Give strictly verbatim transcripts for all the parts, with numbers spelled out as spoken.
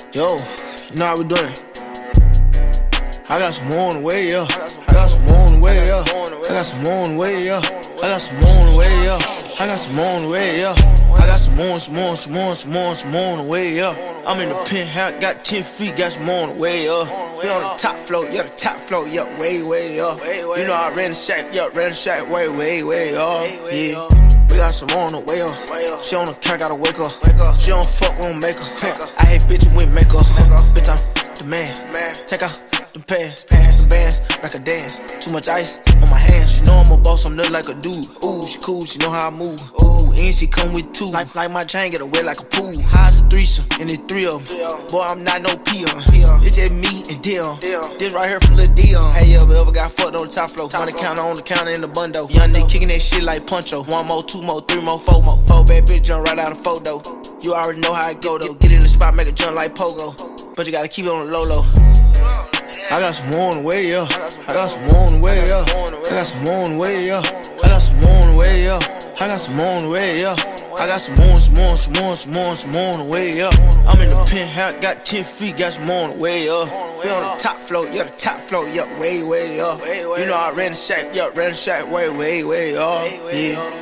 Yo, you know how we doing it. I got some more on the way, yeah. I got some more on the way, yeah. I got some more on the way, yeah. I got some more on the way, yeah. I got some more on the way, yeah. I got some more, some more, some more, some more, some more on the way, yeah. I'm in the penthouse, got ten feet, got some more on the way, yeah. We on the top floor, yeah, the top floor, yeah, way, way, yeah. You know I ran the shack, yeah, ran the shack, way, way, way, yeah. Yeah. We got some more on the way up. She on the count, gotta wake up. She don't fuck, we don't make her. I hate bitches with makeup. Bitch, I'm the man. Take out them pants, them bands, like a dance. Too much ice on my hands. She know I'm a boss, I'm nothing like a dude. Ooh, she cool, she know how I move. Ooh, and she come with two. Like, like my chain get away like a pool. High's a threesome, and it's three of them. Boy, I'm not no peon. It's just me and Dion. This right here from Lil Dion. Hey, you ever, ever got fucked on the top floor? Money counter on the counter in the bundle. Young nigga kicking that shit like Puncho. One more, two more, three more, four more. Four bad bitch jump right out of photo. You already know how it go though. Get in the spot, make a jump like pogo. But you gotta keep it on the low low. I got some more on the way, yeah. I got some more on the way, yeah. I got some more on the way, yeah. I got some more on the way, yeah. I got some more on the way, yeah. I got some more, some more, some more, some more, some more on the way, yeah. I'm in the penthouse, got ten feet, got some more on the way, yeah. We on the top floor, yeah, the top floor, yeah, way, way, yeah. You know I ran the shack, yeah, ran the shack, way, way, way, yeah. Yeah.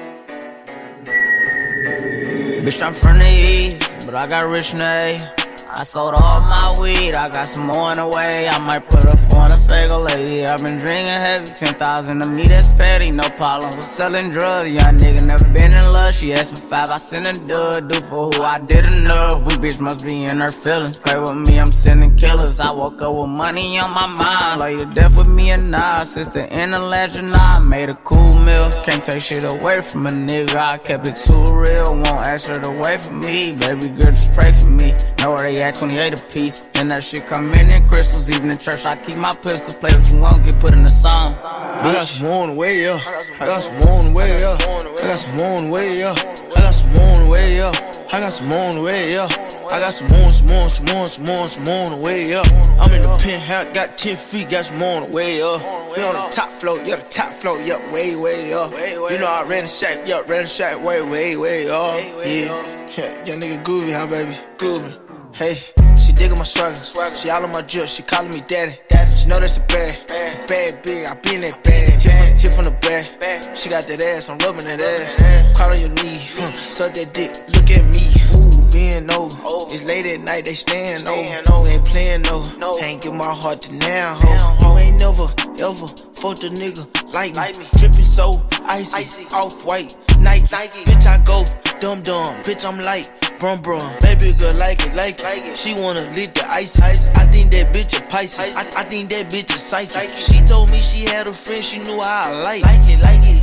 Bitch, I'm from the east, but I got rich in the A. I sold all my weed, I got some more in the way. I might put a four on a fagel lady. I've been drinking heavy, ten thousand to me, that's petty. No problem with selling drugs. Young nigga never been in love. She asked for five, I sent a dud. Do for who I did enough. We bitch must be in her feelings. Play with me, I'm sending killers. I woke up with money on my mind. Lay to death with me and I. Since the end of last July, I made a cool meal. Can't take shit away from a nigga. I kept it too real. Won't ask her to wait for me. Baby girl, just pray for me. Know where they at, twenty-eight a piece. And that shit come in in crystals. Even in church, I keep my pistol. Play what you want, get put in the song. I got some more on the way, yeah. I got some more on the way, yeah. I got some more on the way, yeah. I got some more on the way, yeah. I got some more on the way, yeah. I got some more, some more, some more, some more, some more on the way, yeah. I'm in the penthouse, got ten feet, got some more on the way, yeah. We on the top floor, yeah, the top floor, yeah, way, way, yeah. You know I ran the shack, yeah, ran the shack, way, way, way, yeah. Yeah, young nigga groovy, huh, baby? Groovy. Hey, she digging my swagger, she all on my drip, she calling me daddy. She know that's a bad, a bad big, I be in that bag. Hit from, hit from the back, she got that ass, I'm rubbing that ass. Call on your knee, huh, suck that dick, look at me. Ooh, being over, it's late at night, they staying over. Ain't playing no, can't give my heart to now, ho. You ain't never, ever fucked a nigga like me. Drippin' so icy, off-white, Nike. Bitch, I go dumb dumb, bitch, I'm like brum brum. Baby girl like it, like it. She wanna lick the ice. I think that bitch a Pisces. I, I think that bitch a psychic. She told me she had a friend, she knew how I like it, like it.